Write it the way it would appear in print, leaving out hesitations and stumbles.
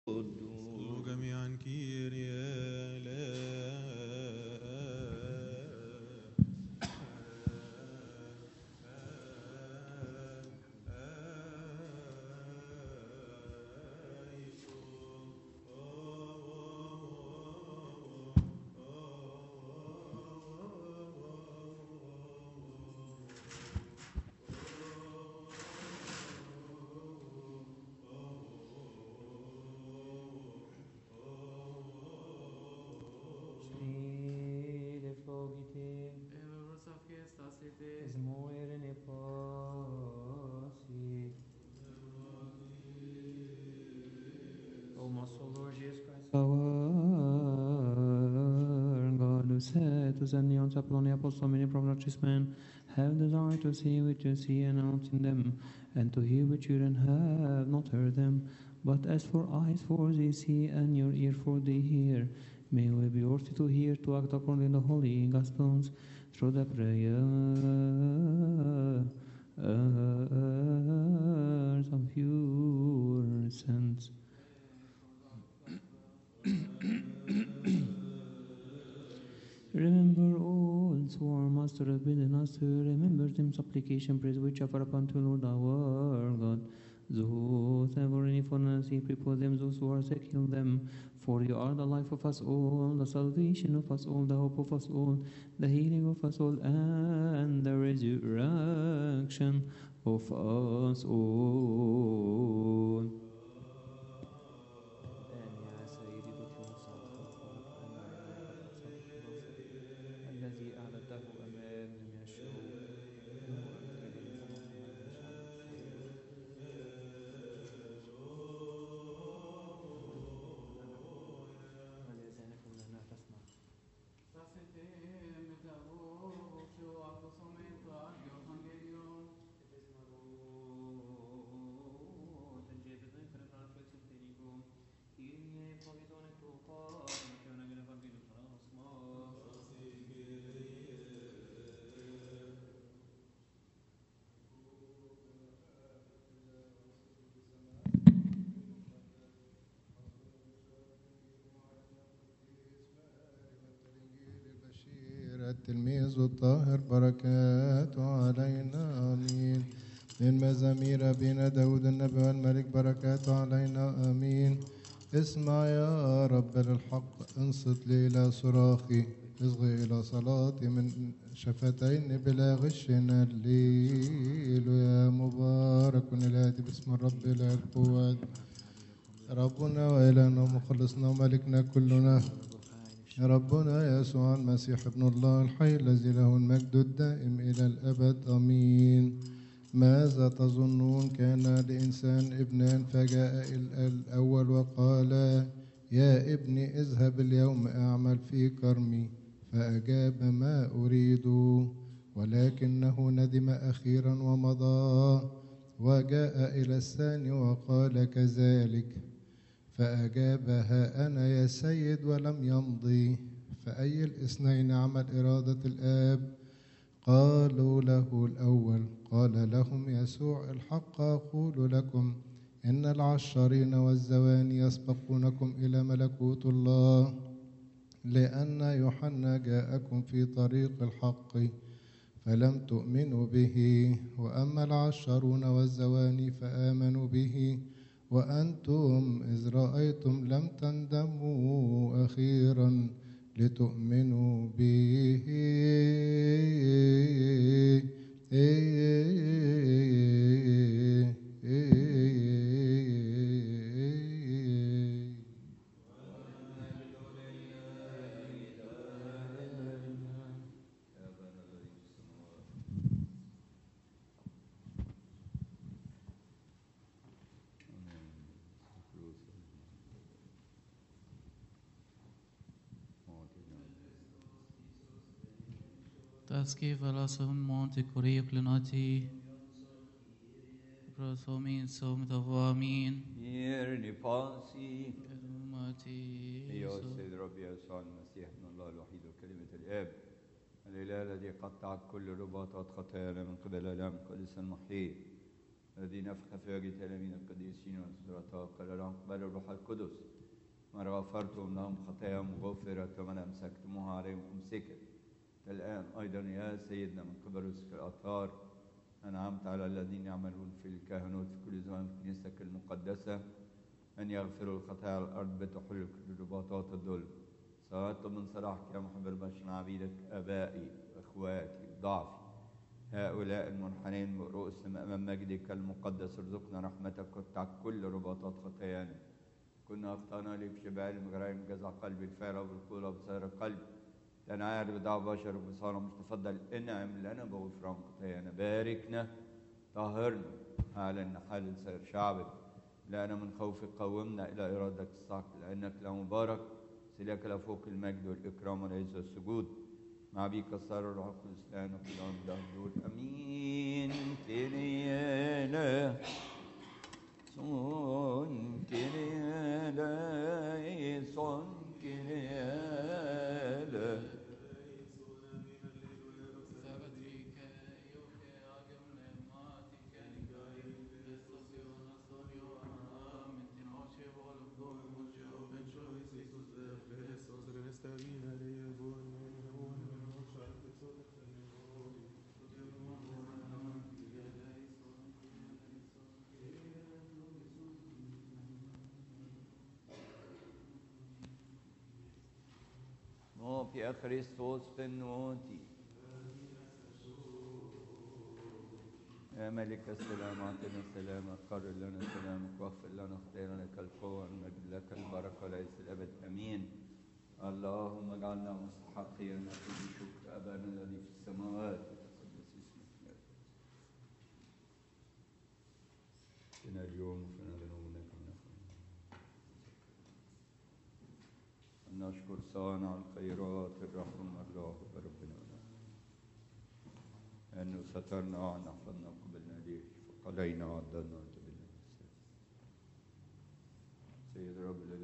صلوا جميعا كيريا Stille flogite, Rosa fiesta sete. smuovere passi. O most Lord Jesus Christ, our God, who said to send the unchapel on the apostles, many prophets, men have desired to see which you see announced in them, and to hear which you have not heard them. But as for eyes for they see, and your ear for they hear, may we be worthy to hear, to act according to the holy Gospels, through the prayers of your saints. Remember also our Master has bidden us to remember them supplication, praise which offer upon to Lord our God. Those who have any fondness, he prepare them, those who are sick, heal them. For you are the life of us all, the salvation of us all, the hope of us all, the healing of us all, and the resurrection of us all. الآن يا سيدي بطرس الخطاب أنا عبادك أبسط خلاصك الذي أعددته أمام جميع الشعوب نورا كاملا سماحا على شعبك إسرائيل ولأذانكم لنا تسمع. Sasete metavocio accosomento agio evangelion. التلميذ الطاهر بركاته علينا آمين. من مزامير أبينا داود النبي والملك بركاته علينا آمين. اسمع يا رب للحق، انصت لي إلى صراخي، اصغي إلى صلاتي من شفتين بلا غش الليل. يا مبارك الآتي باسم الرب إله القوات، ربنا وإلهنا ومخلصنا وملكنا كلنا، ربنا يسوع المسيح ابن الله الحي الذي له المجد الدائم إلى الأبد آمين. ماذا تظنون؟ كان لإنسان ابنان، فجاء الأول وقال يا ابني اذهب اليوم أعمل في كرمي، فأجاب ما أريد، ولكنه ندم أخيرا ومضى، وجاء إلى الثاني وقال كذلك، فأجاب ها أنا يا سيد ولم يمضي، فأي الاثنين عمل إرادة الآب؟ قالوا له الأول. قال لهم يسوع الحق أقول لكم إن العشارين والزواني يسبقونكم إلى ملكوت الله، لأن يوحنا جاءكم في طريق الحق فلم تؤمنوا به، وأما العشارون والزواني فآمنوا به، وأنتم إذ رأيتم لم تندموا أخيرا لتؤمنوا به. Taski velasum monte curriculinati. Prosomin som amin. يرني باسي كلمتي أيها السيد ربي يسوع المسيح ابن الله الوحيد وكلمة الآب، الإله الذي قطع كل رباطات خطايانا من قبل الآلام القدس المحيي، الذي نفخ في وجه تلاميذ القديسين والسلطاء قال لهم اقبلوا الروح القدس ما غفرتم لهم خطاياهم غفرت ومن امسكتموها عليهم امسكت. الان ايضا يا سيدنا من قبل رزق الاطهار انعمت على الذين يعملون في الكهنوت في كل زمان في كنيستك المقدسه ان يغفروا الخطايا على الارض بتحل رباطات الظلم. صلاه من صلاحك يا محب البشر عبيدك ابائي واخواتي ضعفي هؤلاء المنحنين برؤوسهم امام مجدك المقدس ارزقنا رحمتك واتع كل رباطات خطايانا. كنا اخطانا لي بشبع علم جرائم جزع قلبي الفعل وبالقول وبصير القلب لأن عارف بدعوة بشر وبصارة مش تفضل انعم لنا بغفران خطايانا. باركنا طهرنا أعلن حال سائر شعبك لأن من خوفك قومنا إلى إرادتك الصح لأنك لمبارك سلك لفوق المجد والإكرام والعز والسجود مع بيك الصار الروح القدس الآن وفي الأرض دهور أمين. كريالا صون كريالا صون كريالا يا خريستوس بنوتي يا ملك السلام اعطنا السلام قرر لنا سلامك واغفر لنا خطايانا لك القوة والمجد لك البركة وليس الأبد أمين. اللهم اجعلنا مستحقين نقول شكر أبانا الذي في السماوات وتقدس اسمك لنا اليوم وفينا ذنوبنا كما نشكر صانع الخيرات الرحمن الله ربنا أنه سترنا وأن حفظنا قبلنا ليه فقضينا وعدلنا